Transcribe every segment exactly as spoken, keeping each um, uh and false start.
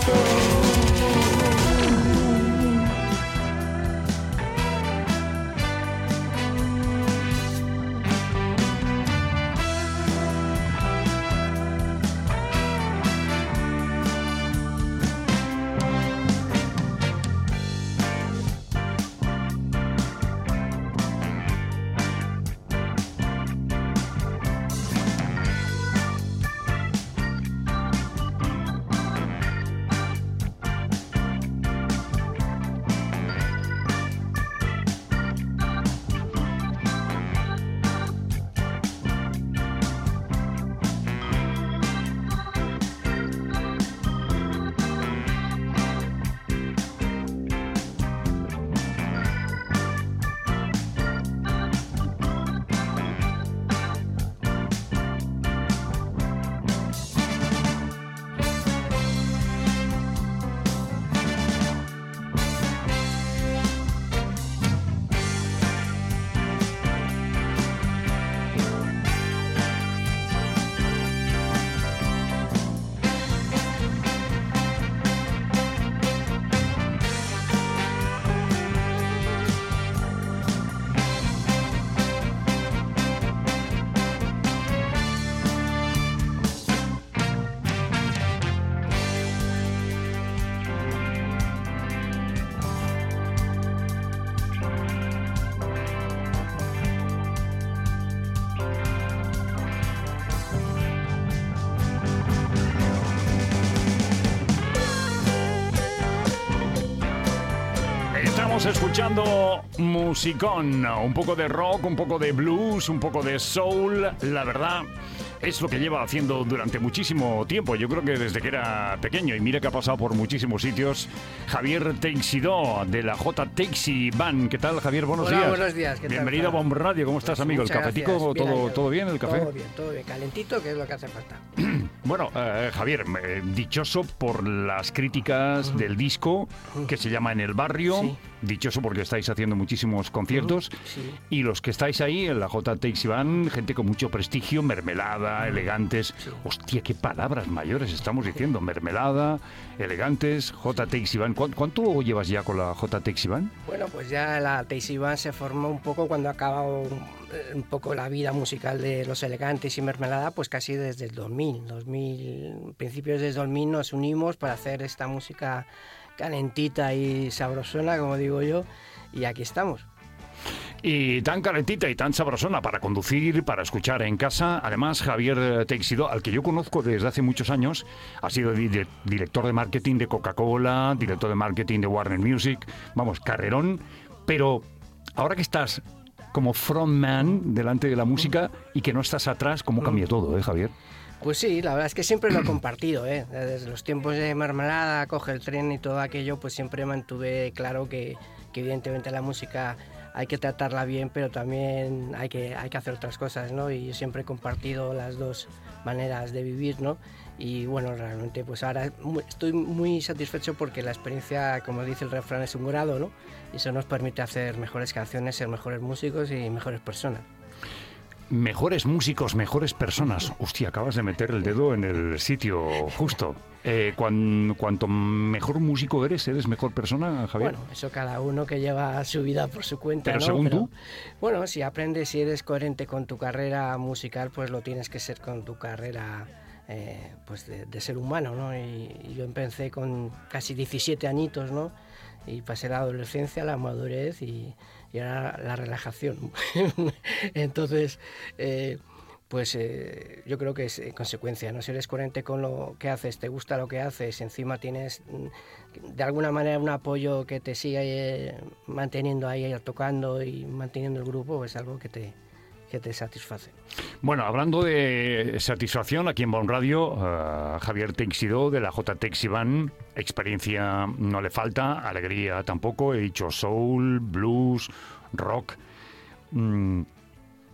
Estamos escuchando musicón, un poco de rock, un poco de blues, un poco de soul. La verdad es lo que lleva haciendo durante muchísimo tiempo. Yo creo que desde que era pequeño. Y mira que ha pasado por muchísimos sitios. Javier Teixidó, de la J. Teixi Band. ¿Qué tal, Javier? Buenos Hola, días. buenos días. ¿Qué Bienvenido tal, a Bomb Radio. ¿Cómo estás, pues amigo? ¿El cafetico? Bien, ¿Todo, ¿Todo bien el café? Todo bien, todo bien. Calentito, que es lo que hace falta. Bueno, eh, Javier, eh, dichoso por las críticas uh-huh. del disco uh-huh. que se llama En el Barrio. Sí. Dichoso porque estáis haciendo muchísimos conciertos. Uh-huh. Sí. Y los que estáis ahí en la J. Teixi Band, gente con mucho prestigio, mermelada, uh-huh. elegantes. Sí. Hostia, qué palabras mayores estamos diciendo. Mermelada, elegantes, J. Teixi Band. ¿Cu- ¿Cuánto llevas ya con la J. Teixi Band? Bueno, pues ya la Teixi Band se formó un poco cuando acabó un poco la vida musical de Los Elegantes y Mermelada, pues casi desde el dos mil. dos mil, principios del dos mil nos unimos para hacer esta música calentita y sabrosona, como digo yo, y aquí estamos. Y tan calentita y tan sabrosona para conducir, para escuchar en casa. Además, Javier Teixidó, al que yo conozco desde hace muchos años, ha sido di- director de marketing de Coca-Cola, director de marketing de Warner Music, vamos, carrerón, pero ahora que estás como frontman delante de la música y que no estás atrás, ¿cómo cambia todo, eh, Javier? Pues sí, la verdad es que siempre lo he compartido, ¿eh? Desde los tiempos de Mermelada, Coge el Tren y todo aquello, pues siempre mantuve claro que, que evidentemente la música hay que tratarla bien, pero también hay que, hay que hacer otras cosas, ¿no? Y yo siempre he compartido las dos maneras de vivir, ¿no? Y bueno, realmente pues ahora estoy muy satisfecho porque la experiencia, como dice el refrán, es un grado, ¿no? Y eso nos permite hacer mejores canciones, ser mejores músicos y mejores personas. Mejores músicos, mejores personas. Hostia, acabas de meter el dedo en el sitio justo. Eh, cuan, cuanto mejor músico eres, ¿eres mejor persona, Javier? Bueno, eso cada uno que lleva su vida por su cuenta, Pero ¿no? según Pero, tú. Bueno, si aprendes, si eres coherente con tu carrera musical, pues lo tienes que ser con tu carrera eh, pues de, de ser humano, ¿no? Y, y yo empecé con casi diecisiete añitos, ¿no? Y pasé la adolescencia, la madurez y, y ahora la relajación. Entonces, eh, pues eh, yo creo que es en consecuencia, ¿no? Si eres coherente con lo que haces, te gusta lo que haces, encima tienes de alguna manera un apoyo que te sigue eh, manteniendo ahí, tocando y manteniendo el grupo, es algo que te, que te satisface. Bueno, hablando de satisfacción, aquí en Bomb Radio, uh, Javier Teixidó, de la J. Teixi Band, experiencia no le falta, alegría tampoco, he dicho soul, blues, rock. Mm.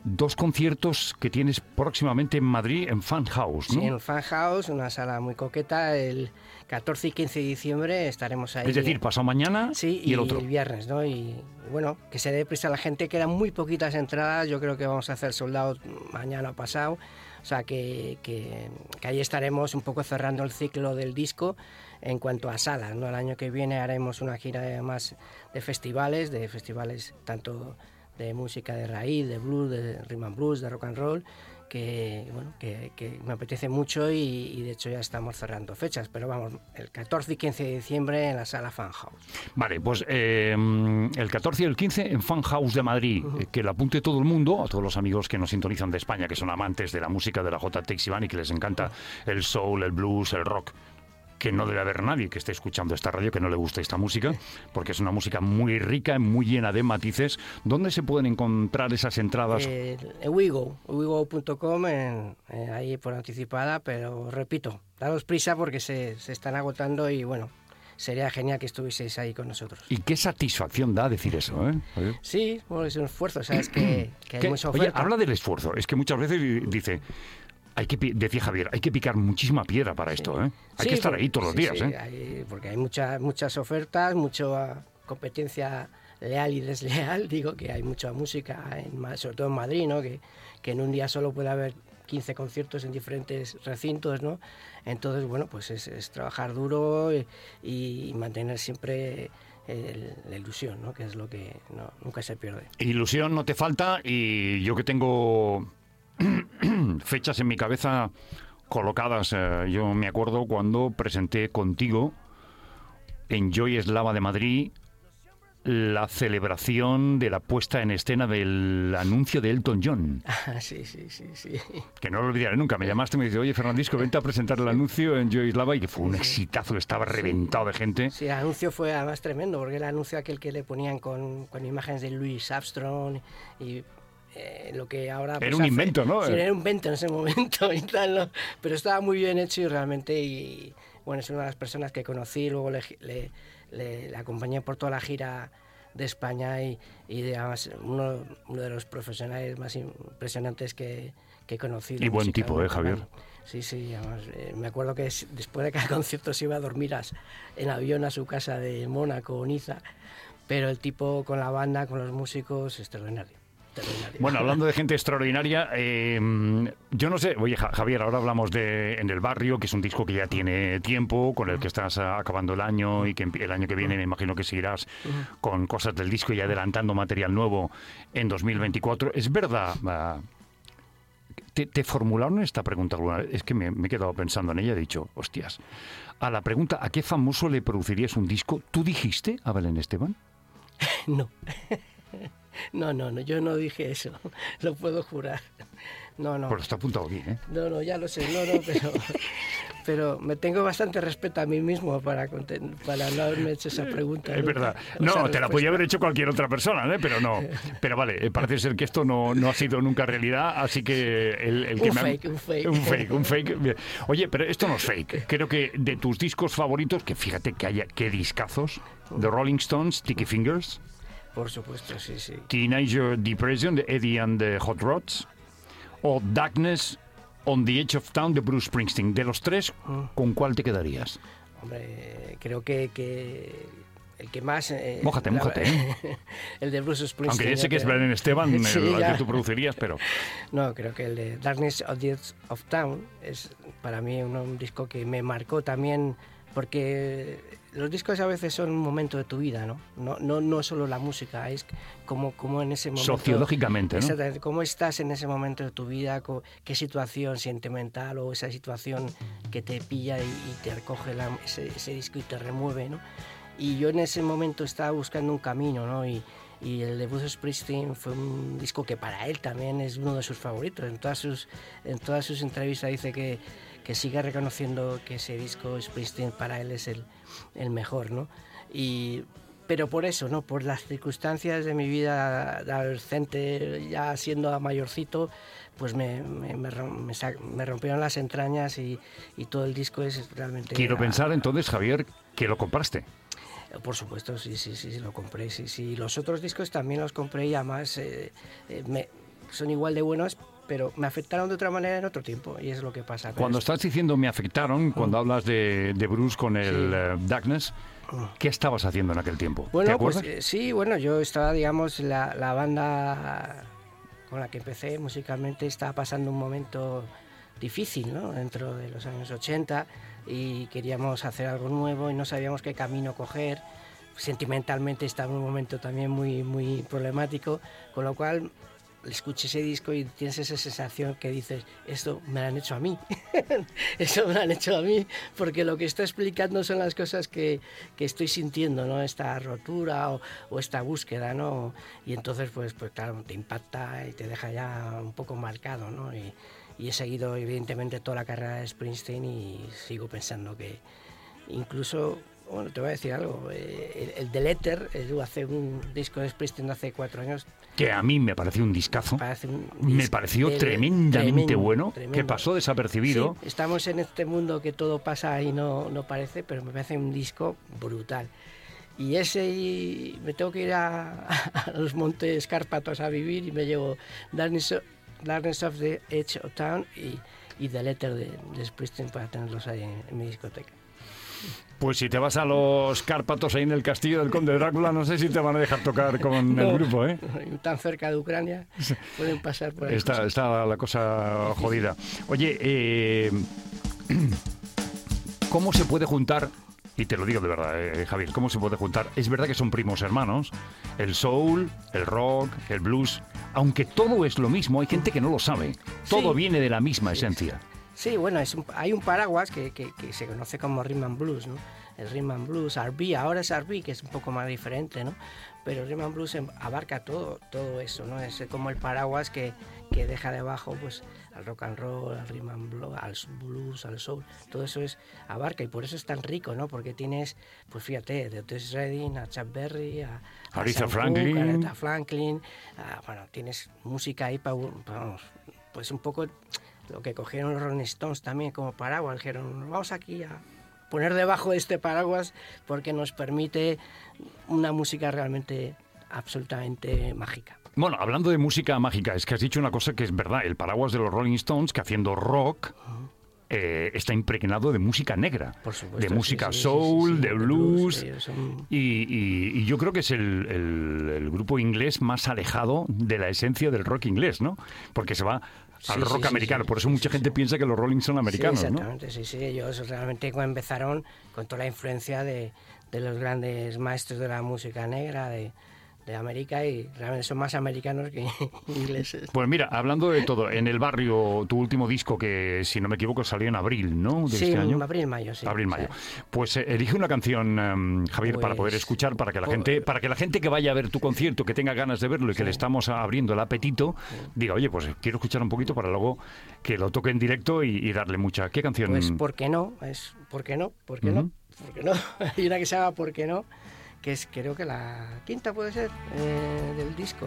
dos conciertos que tienes próximamente en Madrid, en Fan House, ¿no? Sí, en Fan House, una sala muy coqueta. El catorce y quince de diciembre estaremos ahí. Es decir, pasado mañana sí, y el otro. el viernes, ¿no? Y bueno, que se dé prisa a la gente, quedan muy poquitas entradas. Yo creo que vamos a hacer sold out mañana o pasado. O sea, que, que, que ahí estaremos un poco cerrando el ciclo del disco en cuanto a salas, ¿no? El año que viene haremos una gira más de festivales, de festivales tanto de música de raíz, de blues, de rhythm and blues, de rock and roll, que, bueno, que, que me apetece mucho y, y de hecho ya estamos cerrando fechas, pero vamos, el catorce y quince de diciembre en la sala Fan House. Vale, pues eh, el catorce y el quince en Fan House de Madrid, uh-huh. que lo apunte todo el mundo, a todos los amigos que nos sintonizan de España, que son amantes de la música de la J. Teixeira y que les encanta uh-huh. el soul, el blues, el rock, que no debe haber nadie que esté escuchando esta radio que no le guste esta música, porque es una música muy rica, muy llena de matices. ¿Dónde se pueden encontrar esas entradas? Eh, en Wigo, wigo punto com, eh, ahí por anticipada, pero repito, daros prisa porque se, se están agotando y bueno, sería genial que estuvieseis ahí con nosotros. Y qué satisfacción da decir eso, ¿eh? ¿Oye? Sí, bueno, es un esfuerzo, sabes que, que hay mucha oferta. Oye, habla del esfuerzo, es que muchas veces dice... Hay que, decía Javier, hay que picar muchísima piedra para esto, ¿eh? Hay sí, que estar porque, ahí todos los sí, días, sí, ¿eh? Hay, porque hay muchas muchas ofertas, mucha competencia leal y desleal. Digo que hay mucha música, en, sobre todo en Madrid, ¿no? Que, que en un día solo puede haber quince conciertos en diferentes recintos, ¿no? Entonces, bueno, pues es, es trabajar duro y, y mantener siempre el, la ilusión, ¿no? Que es lo que no, nunca se pierde. Ilusión no te falta y yo que tengo... fechas en mi cabeza colocadas. Eh, yo me acuerdo cuando presenté contigo en Joy Eslava de Madrid la celebración de la puesta en escena del anuncio de Elton John. Ah, sí, sí, sí, sí. Que no lo olvidaré nunca. Me llamaste y me dice, oye, Fernandisco, vente a presentar el anuncio en Joy Eslava, y que fue un exitazo, estaba reventado de gente. Sí, el anuncio fue además tremendo, porque el anuncio aquel que le ponían con, con imágenes de Louis Armstrong y... Eh, lo que ahora pues, era un hace, invento, ¿no? Sí, era un invento en ese momento y tal, ¿no? Pero estaba muy bien hecho y realmente, y bueno, es una de las personas que conocí, luego le, le, le, le acompañé por toda la gira de España y, y además uno, uno de los profesionales más impresionantes que, que he conocido. Y buen tipo, ¿eh, Javier? Sí, sí, además, eh, me acuerdo que después de cada concierto se iba a dormir a, en avión a su casa de Mónaco o Niza, pero el tipo con la banda, con los músicos, extraordinario. Bueno, hablando de gente extraordinaria, eh, yo no sé, oye Javier, ahora hablamos de En el Barrio, que es un disco que ya tiene tiempo, con el que estás acabando el año y que el año que viene me imagino que seguirás con cosas del disco y adelantando material nuevo en dos mil veinticuatro. Es verdad, uh, te, te formularon esta pregunta alguna vez, es que me, me he quedado pensando en ella, he dicho, hostias, a la pregunta, ¿a qué famoso le producirías un disco? ¿Tú dijiste a Belén Esteban? No. No, no, no, yo no dije eso, lo puedo jurar. No, no. Pues está apuntado aquí, ¿eh? No, no, ya lo sé, no, no, pero, pero me tengo bastante respeto a mí mismo para, para no haberme hecho esa pregunta. Es verdad. No, te la podía haber hecho cualquier otra persona, ¿eh? Pero no. Pero vale, parece ser que esto no, no ha sido nunca realidad, así que el, el que un, me fake, ha... un fake, un fake, un fake. Oye, pero esto no es fake. Creo que de tus discos favoritos, que fíjate que haya qué discazos, The Rolling Stones, Sticky Fingers. Por supuesto, sí, sí. Teenager Depression de Eddie and the Hot Rods o Darkness on the Edge of Town de Bruce Springsteen. De los tres, ¿con cuál te quedarías? Hombre, creo que, que el que más... Eh, mójate, la, mójate. ¿eh? El de Bruce Springsteen. Aunque ya sé que es Belén Esteban, sí, el ya. que tú producirías, pero... No, creo que el de Darkness on the Edge of Town es para mí un, un disco que me marcó también, porque los discos a veces son un momento de tu vida, ¿no? No, no, no solo la música, es como, como en ese momento... Sociológicamente, ¿no? Exactamente, cómo estás en ese momento de tu vida, qué situación sentimental o esa situación que te pilla y, y te recoge la, ese, ese disco y te remueve, ¿no? Y yo en ese momento estaba buscando un camino, ¿no? Y, y el de Bruce Springsteen fue un disco que para él también es uno de sus favoritos. En todas sus, en todas sus entrevistas dice que, que sigue reconociendo que ese disco Springsteen para él es el, el mejor, ¿no? Y, pero por eso, ¿no? Por las circunstancias de mi vida de adolescente, ya siendo mayorcito, pues me, me, me, me, me rompieron las entrañas y, y todo el disco es realmente... Quiero era, pensar entonces, Javier, que lo compraste. Por supuesto, sí, sí, sí, lo compré, sí, sí. Los otros discos también los compré y además eh, eh, me, son igual de buenos, pero me afectaron de otra manera en otro tiempo, y es lo que pasa. Cuando esto. estás diciendo me afectaron, mm. cuando hablas de, de Bruce con el sí. uh, Darkness, ¿qué estabas haciendo en aquel tiempo? Bueno, ¿Te acuerdas? Pues, eh, sí, bueno, yo estaba, digamos, la, la banda con la que empecé musicalmente estaba pasando un momento difícil, ¿no? Dentro de los años ochenta, y queríamos hacer algo nuevo y no sabíamos qué camino coger. Sentimentalmente estaba en un momento también muy, muy problemático, con lo cual escuché ese disco y tienes esa sensación que dices, esto me lo han hecho a mí, eso me lo han hecho a mí, porque lo que está explicando son las cosas que, que estoy sintiendo, ¿no? Esta rotura o, o esta búsqueda, ¿no? Y entonces, pues, pues claro, te impacta y te deja ya un poco marcado, ¿no? Y, y he seguido, evidentemente, toda la carrera de Springsteen y sigo pensando que incluso... Bueno, te voy a decir algo, el, el The Letter, el, hace un disco de Springsteen hace cuatro años... Que a mí me pareció un discazo, parece un me pareció del, tremendamente tremendo, bueno, tremendo. Que pasó desapercibido. Sí, estamos en este mundo que todo pasa y no, no parece, pero me parece un disco brutal. Y ese, y me tengo que ir a, a los Montes Cárpatos a vivir y me llevo Darkness of, Darkness of the Edge of Town y, y The Letter de, de Springsteen para tenerlos ahí en, en mi discoteca. Pues si te vas a los Cárpatos ahí en el castillo del Conde Drácula, no sé si te van a dejar tocar con no, el grupo, ¿eh? Tan cerca de Ucrania, pueden pasar por ahí. Está, está la cosa jodida. Oye, eh, ¿cómo se puede juntar? Y te lo digo de verdad, eh, Javier, ¿cómo se puede juntar? Es verdad que son primos hermanos, el soul, el rock, el blues, aunque todo es lo mismo, hay gente que no lo sabe. Todo sí. viene de la misma esencia. Sí, bueno, es un, hay un paraguas que, que, que se conoce como Rhythm and Blues, ¿no? El Rhythm and Blues, R B, ahora es R B, que es un poco más diferente, ¿no? Pero el Rhythm and Blues abarca todo, todo eso, ¿no? Es como el paraguas que, que deja debajo, pues, al rock and roll, al Rhythm and Blues, al blues, al soul, todo eso es abarca, y por eso es tan rico, ¿no? Porque tienes, pues fíjate, de Otis Redding a Chuck Berry, a, a Aretha Franklin, Cook, a Aretha Franklin, a, bueno, tienes música ahí para, vamos, pues un poco... Lo que cogieron los Rolling Stones también como paraguas, dijeron, vamos aquí a poner debajo de este paraguas porque nos permite una música realmente absolutamente mágica. Bueno, hablando de música mágica, es que has dicho una cosa que es verdad, el paraguas de los Rolling Stones, que haciendo rock... Uh-huh. Eh, está impregnado de música negra, por supuesto, de música sí, sí, soul, sí, sí, sí, de blues, de blues sí, son... y, y, y yo creo que es el, el, el grupo inglés más alejado de la esencia del rock inglés, ¿no? Porque se va al sí, rock sí, americano, sí, por eso sí, mucha sí, gente sí. piensa que los Rolling son americanos, sí, exactamente, ¿no? Sí, sí, ellos realmente empezaron con toda la influencia de, de los grandes maestros de la música negra, de... de América, y realmente son más americanos que ingleses. Pues mira, hablando de todo, en El Barrio, tu último disco que, si no me equivoco, salió en abril, ¿no? De sí, este año. abril-mayo, sí. Abril-mayo. Sí. Pues eh, elige una canción, um, Javier, pues, para poder escuchar, para que la pues, gente para que la gente que vaya a ver tu concierto, que tenga ganas de verlo y que sí. le estamos abriendo el apetito, sí. diga, oye, pues quiero escuchar un poquito para luego que lo toque en directo y, y darle mucha... ¿Qué canción? Pues, ¿por qué no? Es ¿por qué no? ¿Por qué uh-huh. no? ¿Por qué no? Hay una que se llama ¿Por qué no?, que es creo que la quinta puede ser eh, del disco,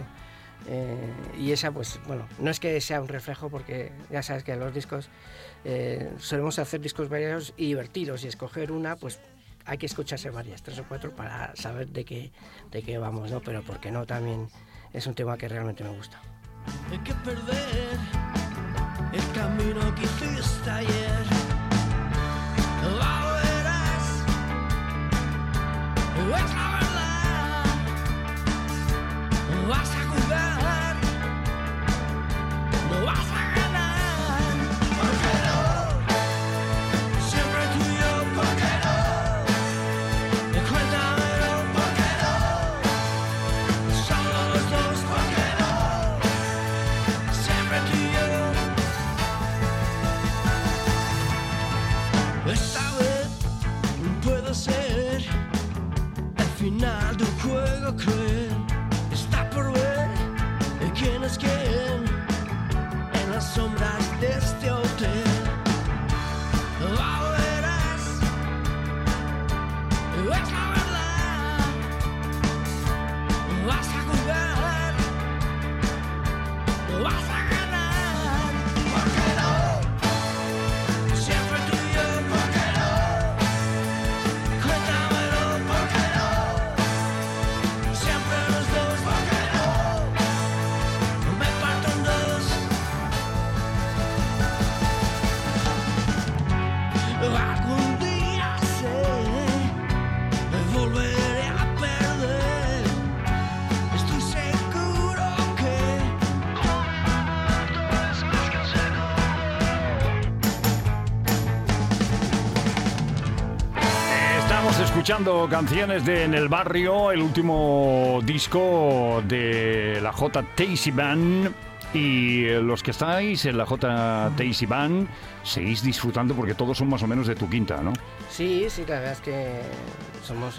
eh, y esa pues bueno, no es que sea un reflejo porque ya sabes que los discos eh, solemos hacer discos variados y divertidos, y escoger una pues hay que escucharse varias, tres o cuatro para saber de qué, de qué vamos, ¿no? Pero porque no, también es un tema que realmente me gusta. Hay que perder el camino que hiciste ayer. Es la verdad, vas a jugar, no vas a ganar. ¿Por qué no? Siempre tuyo, ¿por qué no? Cuéntamelo, ¿por qué no? Solo los dos, ¿por qué no? Siempre tuyo. Esta vez puedo ser final del juego, cruel. Está por ver quién es quién en las sombras de este hotel. Ahora verás, es la verdad, vas a jugar, vas a ganar. ¿Por qué no? Siempre tuyo, ¿por qué no? Cuéntamelo, ¿por qué no? Escuchando canciones de En el Barrio, el último disco de la J. Tacy Band. Y los que estáis en la J. Tacy Band seguís disfrutando porque todos son más o menos de tu quinta, ¿no? Sí, sí, la verdad es que somos, eh,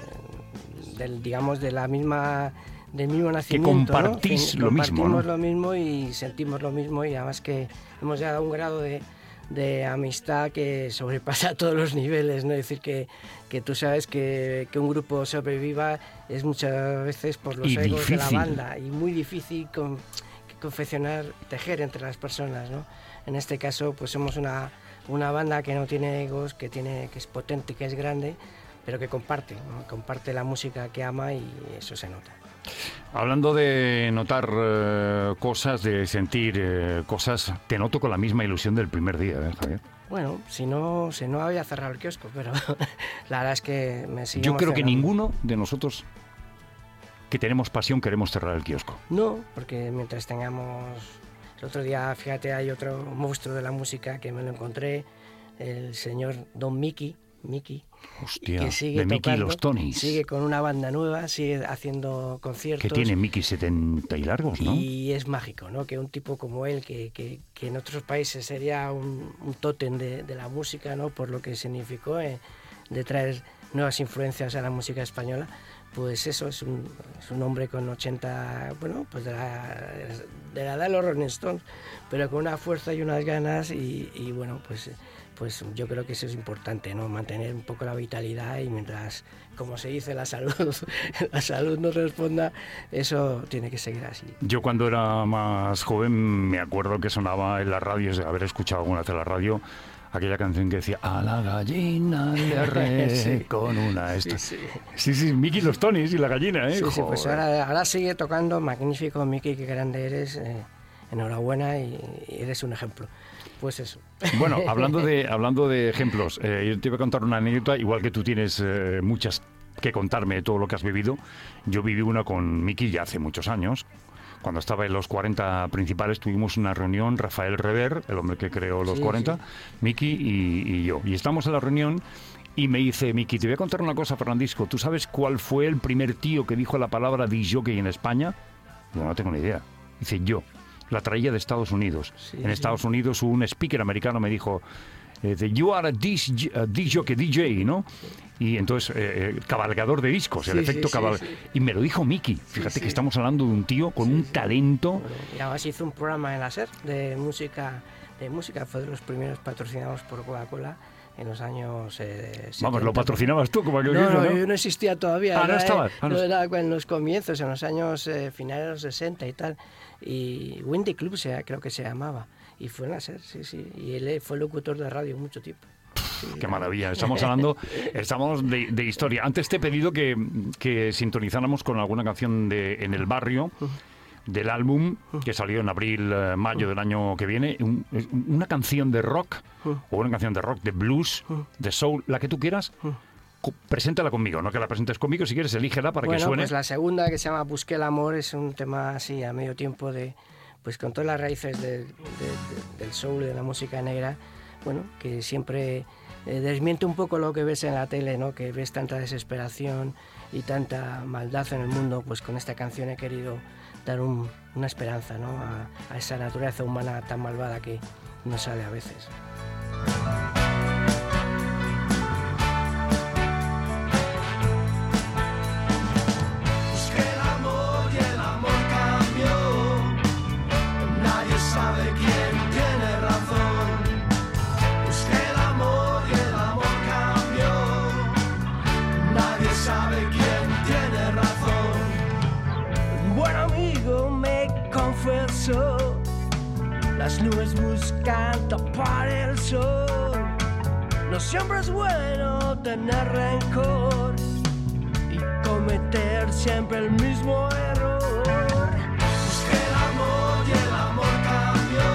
del, digamos, de la misma, del mismo nacimiento. Que compartís ¿no? lo mismo, ¿no? Compartimos lo mismo y sentimos lo mismo y además que hemos llegado a un grado de, de amistad que sobrepasa todos los niveles, ¿no? Es decir, que, que tú sabes que, que un grupo sobreviva es muchas veces por los Y egos de la difícil. banda y muy difícil con, confeccionar, tejer entre las personas, ¿no? En este caso, pues somos una, una banda que no tiene egos, que, tiene, que es potente, que es grande, pero que comparte, ¿no? Comparte la música que ama y eso se nota. Hablando de notar eh, cosas, de sentir eh, cosas, te noto con la misma ilusión del primer día, ¿eh, Javier? Bueno, si no, si no había cerrado el kiosco, pero la verdad es que me sigue Yo creo que emocionando. ninguno de nosotros que tenemos pasión queremos cerrar el kiosco. No, porque mientras tengamos... El otro día, fíjate, hay otro monstruo de la música que me lo encontré, el señor Don Mickey, Mickey, Hostia, que sigue de Mickey y tocando, los Tonys. sigue con una banda nueva, sigue haciendo conciertos. Que tiene Mickey setenta y largos, ¿no? Y es mágico, ¿no? Que un tipo como él, que, que, que en otros países sería un, un tótem de, de la música, ¿no? Por lo que significó eh, de traer nuevas influencias a la música española, pues eso, es un, es un hombre con ochenta, bueno, pues de la, de la edad de los Rolling Stones, pero con una fuerza y unas ganas y, y bueno, pues... pues yo creo que eso es importante, ¿no? Mantener un poco la vitalidad y mientras, como se dice, la salud, la salud nos responda, eso tiene que seguir así. Yo cuando era más joven me acuerdo que sonaba en las radios, de haber escuchado alguna vez en la radio, aquella canción que decía a la gallina le arre Sí. con una esta. Sí, sí. Sí, sí, Mickey y los Tonys y la gallina, ¿eh? Sí, sí, pues Joder. ahora, ahora sigue tocando, magnífico, Miki, qué grande eres, eh, enhorabuena y, y eres un ejemplo. Pues eso. Bueno, hablando de, hablando de ejemplos, eh, yo te voy a contar una anécdota, igual que tú tienes eh, muchas que contarme de todo lo que has vivido. Yo viví una con Miki ya hace muchos años. Cuando estaba en los cuarenta principales tuvimos una reunión, Rafael Rever, el hombre que creó los Sí, cuarenta, sí. Miki y, y yo. Y estamos en la reunión y me dice, Miki, te voy a contar una cosa, Fernandisco. ¿Tú sabes cuál fue el primer tío que dijo la palabra disc jockey en España? Yo no tengo ni idea. Dice, yo. La traía de Estados Unidos. Sí, en sí. Estados Unidos un speaker americano me dijo, eh, de, you are a disc, a disc jockey, D J, ¿no? Y entonces, eh, eh, cabalgador de discos, el Sí, efecto sí, sí, cabal. sí. Y me lo dijo Miki. Fíjate sí. que estamos hablando de un tío con un talento. Bueno, y además hizo un programa en la SER de música, de música, fue de los primeros patrocinados por Coca-Cola en los años eh, Vamos, lo setenta. patrocinabas tú, como aquel No, que dice, no, ¿no? yo no existía todavía. Ah, no era, estabas. eh, Ah, no no, est- era en los comienzos, en los años eh, finales de los sesenta y tal. Y Windy Club se, creo que se llamaba. Y fue en la SER, sí, sí. Y él eh, fue locutor de radio mucho tiempo. Sí, Qué maravilla, estamos hablando estamos de, de historia. Antes te he pedido que, que sintonizáramos con alguna canción de En el Barrio, del álbum que salió en abril, eh, mayo del año que viene. Un- una canción de rock, o una canción de rock, de blues, de soul, la que tú quieras. Co- Preséntala conmigo, no que la presentes conmigo, si quieres elígela para bueno, que suene. pues la segunda, que se llama Busqué el amor, es un tema así a medio tiempo de, pues con todas las raíces de- de- de- del soul y de la música negra, bueno, que siempre eh, desmiente un poco lo que ves en la tele, ¿no? Que ves tanta desesperación y tanta maldad en el mundo, pues con esta canción he querido dar un- una esperanza, ¿no? A, a esa naturaleza humana tan malvada que nos sale a veces. Busqué el amor y el amor cambió. Nadie sabe quién tiene razón. Busqué el amor y el amor cambió. Nadie sabe quién tiene razón. Un buen amigo me confesó: las nubes buscan tapar el sol. No siempre es bueno tener rencor y cometer siempre el mismo error. Busqué el amor y el amor cambió.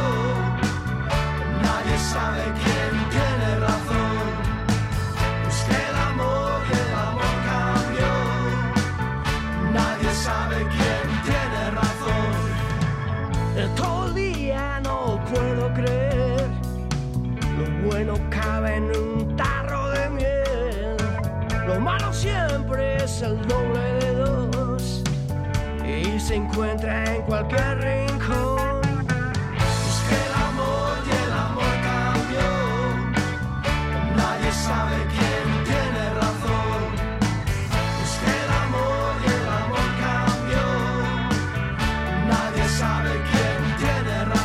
Nadie sabe quién tiene razón. Busqué el amor y el amor cambió. Nadie sabe quién tiene razón. El todo el día no puedo creer. Lo bueno cabe en un tarro de miel. Lo malo es el doble de dos y se encuentra en cualquier rincón. Es que el amor y el amor cambió, nadie sabe quién tiene razón. Es que el amor y el amor cambió, nadie sabe quién tiene razón.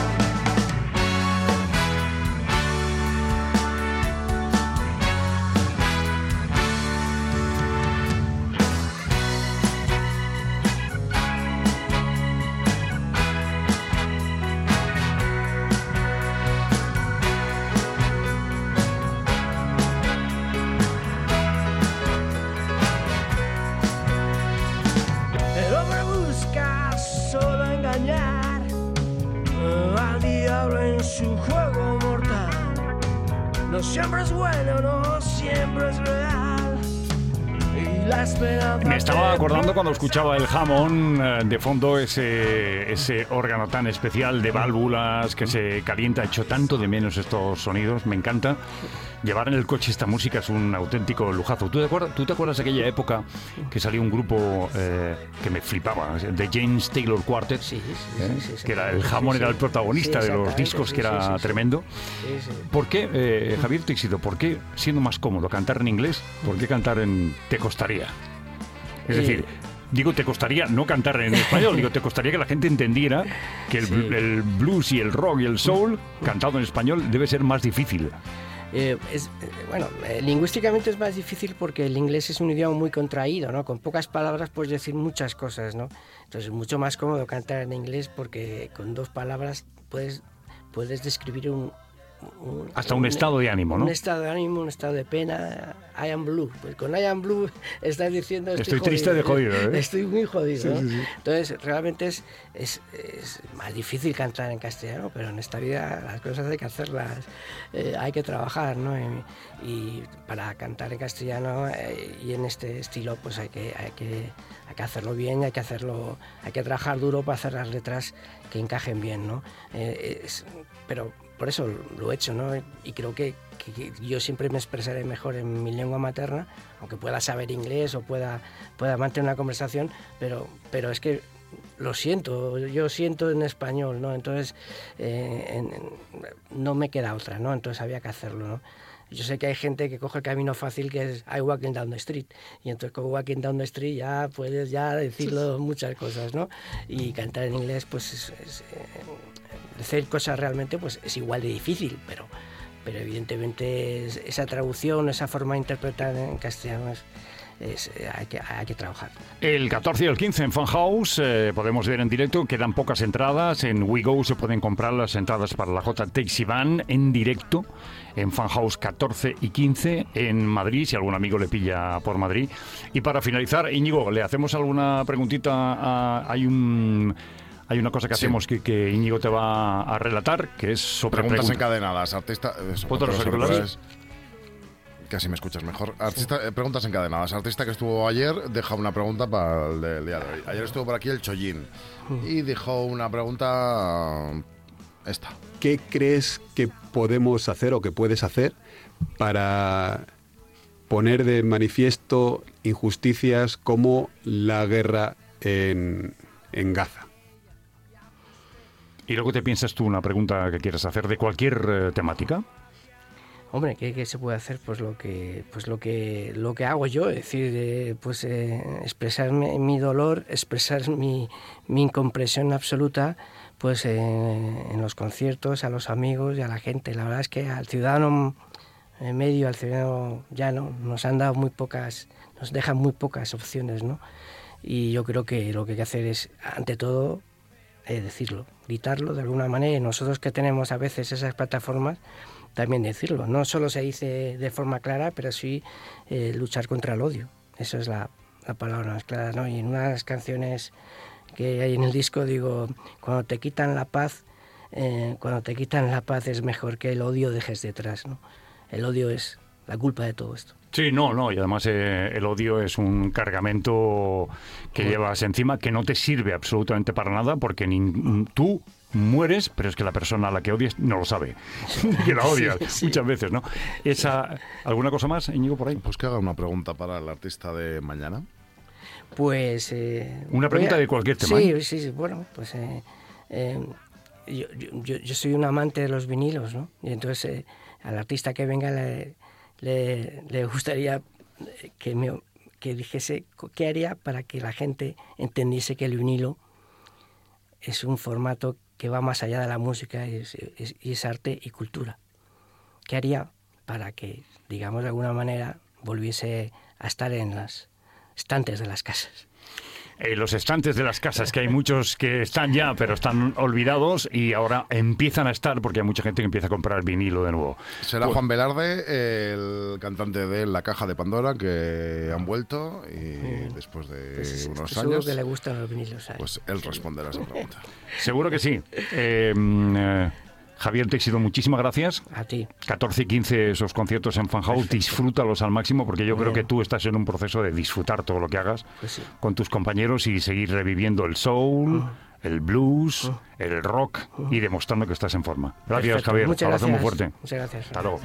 El hombre busca solo engañar eh, al diablo en su juego mortal. No siempre es bueno, no siempre es real. Y la esperanza Me estaba te acordando cuando escuchaba el Hammond eh, de fondo, ese, ese órgano tan especial de válvulas que se calienta. Echo tanto de menos estos sonidos, me encanta. Llevar en el coche esta música es un auténtico lujazo. ¿Tú te acuerdas, ¿tú te acuerdas de aquella época que salió un grupo eh, que me flipaba, de James Taylor Quartet? Sí, sí, ¿eh? sí, sí, Que era, sí, el sí, Hammond sí, era el sí. protagonista Sí, de los exactamente, discos, sí, que era sí, sí, sí. tremendo. Sí, sí. ¿Por qué, eh, Javier Teixidó, por qué, siendo más cómodo cantar en inglés, por qué cantar en Te costaría? Es Sí. decir, digo, te costaría no cantar en español, digo, te costaría que la gente entendiera que el, Sí. el blues y el rock y el soul, cantado en español, debe ser más difícil. Eh, es, eh, bueno, eh, lingüísticamente es más difícil porque el inglés es un idioma muy contraído, ¿no? Con pocas palabras puedes decir muchas cosas, ¿no? Entonces es mucho más cómodo cantar en inglés porque con dos palabras puedes, puedes describir un... un- Hasta un estado de ánimo, ¿no? Un estado de ánimo, un estado de pena. I am blue. Pues con I am blue estás diciendo estoy, Estoy triste de jodido, ¿eh? Estoy muy jodido, Sí, ¿no? sí, sí. Entonces realmente es, es, es más difícil cantar en castellano, pero en esta vida las cosas hay que hacerlas, eh, hay que trabajar, ¿no? Y, y para cantar en castellano eh, y en este estilo pues hay que, hay que, hay que hacerlo bien, hay que hacerlo, hay que trabajar duro para hacer las letras que encajen bien, ¿no? Eh, es, pero por eso lo he hecho, ¿no? Y creo que, que, que yo siempre me expresaré mejor en mi lengua materna, aunque pueda saber inglés o pueda, pueda mantener una conversación, pero, pero es que lo siento, yo siento en español, ¿no? Entonces eh, en, en, no me queda otra, ¿no? Entonces había que hacerlo, ¿no? Yo sé que hay gente que coge el camino fácil, que es I walking down the street, y entonces con walking down the street ya puedes ya decirlo muchas cosas, ¿no? Y cantar en inglés pues es, es, eh, hacer cosas realmente pues es igual de difícil, pero, pero evidentemente es, esa traducción, esa forma de interpretar en castellano es, es, hay, que, hay que trabajar. El catorce y el quince en Funhouse eh, podemos ver en directo, quedan pocas entradas, en WeGo se pueden comprar las entradas para la J. Teixi Band en directo, en Funhouse catorce y quince en Madrid, si algún amigo le pilla por Madrid. Y para finalizar, Íñigo, ¿le hacemos alguna preguntita? A, hay un... Hay una cosa que Sí. hacemos que, que Íñigo te va a relatar, que es sobre Preguntas preguntas. encadenadas. Artista. Eso, Ponte los ponte los auriculares. auriculares. Casi me escuchas mejor. Artista, eh, preguntas encadenadas. Artista que estuvo ayer deja una pregunta para el del día de hoy. Ayer estuvo por aquí el Chollín y dejó una pregunta. Esta. ¿Qué crees que podemos hacer o que puedes hacer para poner de manifiesto injusticias como la guerra en, en Gaza? Y luego te piensas tú una pregunta que quieras hacer de cualquier eh, temática. Hombre, ¿qué, qué se puede hacer? Pues lo que, pues lo que, lo que hago yo, es decir, eh, pues eh, expresar mi, mi dolor, expresar mi, mi incomprensión absoluta, pues eh, en los conciertos, a los amigos y a la gente. La verdad es que al ciudadano en medio, al ciudadano llano, nos han dado muy pocas, nos dejan muy pocas opciones, ¿no? Y yo creo que lo que hay que hacer es, ante todo, eh, decirlo, gritarlo de alguna manera. Y nosotros que tenemos a veces esas plataformas, también decirlo. No solo se dice de forma clara, pero sí eh, luchar contra el odio. Eso es la, la palabra más clara, ¿no? Y en una de las canciones que hay en el disco digo, cuando te quitan la paz, eh, cuando te quitan la paz es mejor que el odio dejes detrás, ¿no? El odio es la culpa de todo esto. Sí, no, no, y además eh, el odio es un cargamento que llevas encima que no te sirve absolutamente para nada porque ni tú mueres, pero es que la persona a la que odias no lo sabe, que la odias Sí, sí. muchas veces, ¿no? Esa, ¿alguna cosa más, Íñigo, por ahí? Pues que haga una pregunta para el artista de mañana. Pues... eh, Una voy pregunta a- de cualquier tema, Sí, ¿eh? sí, sí, bueno, pues eh, eh, yo, yo- yo- yo soy un amante de los vinilos, ¿no? Y entonces eh, al artista que venga le, le, le gustaría que, me, que dijese co- qué haría para que la gente entendiese que el vinilo es un formato que va más allá de la música y es, es- y es arte y cultura. ¿Qué haría para que, digamos de alguna manera, volviese a estar en las estantes de las casas? Eh, los estantes de las casas, que hay muchos que están ya, pero están olvidados y ahora empiezan a estar porque hay mucha gente que empieza a comprar vinilo de nuevo. Será Pues- Juan Velarde, el cantante de La Caja de Pandora, que han vuelto y después de Pues, unos seguro años, que le gustan los vinilos a él. pues él responderá a esa pregunta. Seguro que sí. Eh, mm, eh, Javier Teixido, muchísimas gracias. A ti. catorce y quince esos conciertos en Fan House, disfrútalos al máximo porque yo creo que tú estás en un proceso de disfrutar todo lo que hagas Pues sí. con tus compañeros y seguir reviviendo el soul, el blues, el rock y demostrando que estás en forma. Gracias, Perfecto. Javier. Muchas Abrazo muy gracias. fuerte. Muchas gracias. Hasta luego.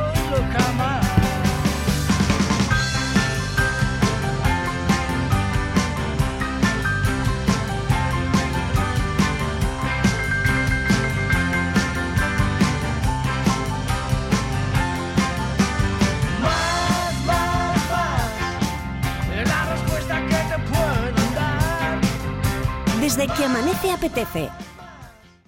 Más, más, más, es la respuesta que te puedo dar. Desde que amanece apetece,